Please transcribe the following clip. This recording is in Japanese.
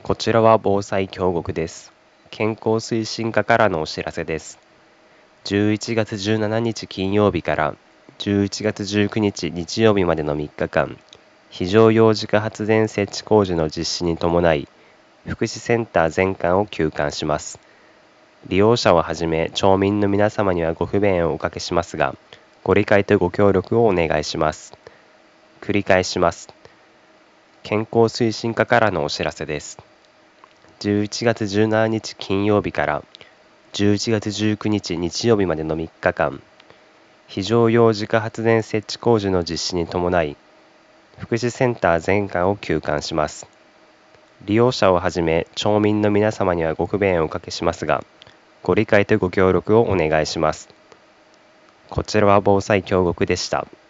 こちらは防災協国です。健康推進課からのお知らせです。11月17日金曜日から11月19日日曜日までの3日間、非常用自家発電設置工事の実施に伴い、福祉センター全館を休館します。利用者をはじめ町民の皆様にはご不便をおかけしますが、ご理解とご協力をお願いします。繰り返します。健康推進課からのお知らせです。11月17日金曜日から11月19日日曜日までの3日間、非常用自家発電設置工事の実施に伴い、福祉センター全館を休館します。利用者をはじめ町民の皆様にはご不便をおかけしますが、ご理解とご協力をお願いします。こちらは防災協国でした。